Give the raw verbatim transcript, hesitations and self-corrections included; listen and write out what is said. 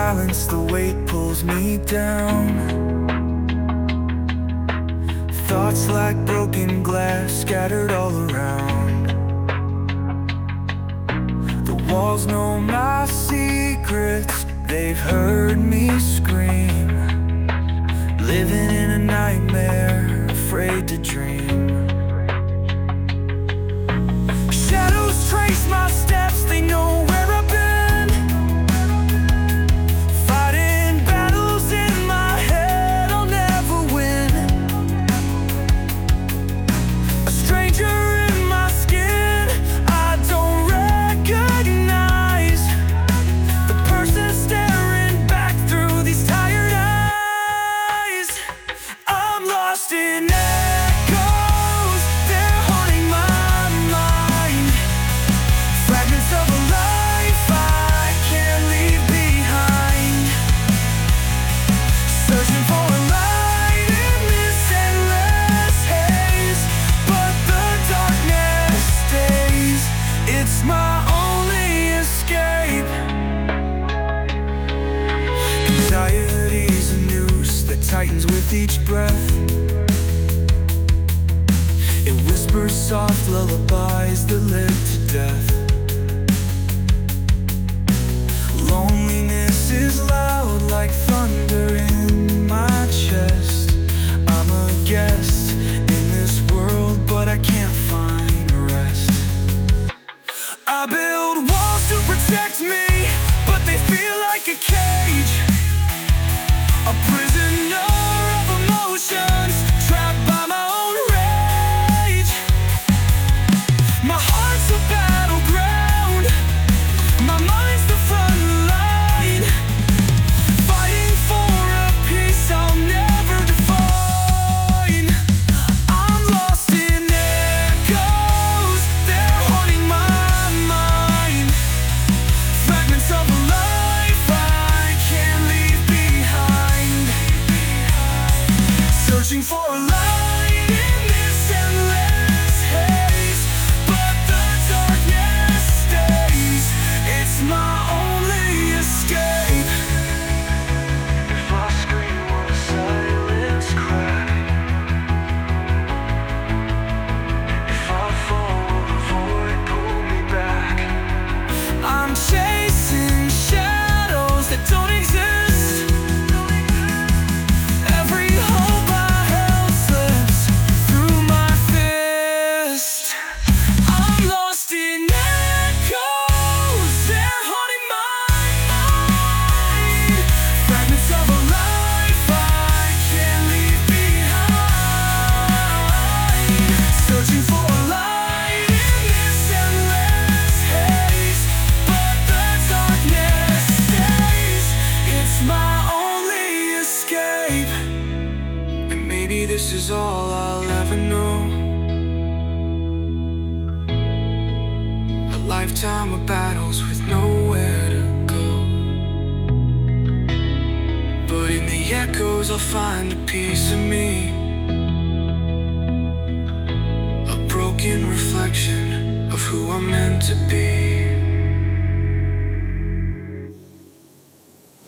silence, the weight pulls me down. Thoughts like broken glass scattered all around. The walls know my secrets, they've heard me scream. Living in a nightmare, afraid to dream. Shadows trace my steps, they know where I've been. Fighting battles in my head, I'll never win. A stranger in my skin, I don't recognize the person staring back through these tired eyes. I'm lost in echoes, they're haunting my mind. Fragments of a life I can't leave behind. Searching for a light in this endless haze, but the darkness stays. It's my only escape. Anxiety's a noose that tightens with each breath. It whispers soft lullabies that live to death. Loneliness is loud like thunder in my chest. I'm a guest in this world, but I can't find rest. I build walls to protect me, but they feel like a cage. A prisoner of emotions, trapped by my own rage. My heart's a battleground, my mind's the front line. Fighting for a peace I'll never define. I'm lost in echoes, they're haunting my mind. Fragments of a life I can't leave behind. Searching for a light in this endless haze, but the darkness stays. It's my only escape. If I scream, will the silence cry? If I fall, will the void pull me back? I'm chasing shadows that don't exist. Every hope I held slips through my fist. I'm lost in echoes, they're haunting my mind. Fragments of a life I can't leave behind. Searching for a light in this endless haze, but the darkness stays. It's my only escape. And maybe this is all I'll ever know. A lifetime of battles with nowhere to go. But in the echoes I'll find a piece of me, a broken reflection of who I'm meant to be.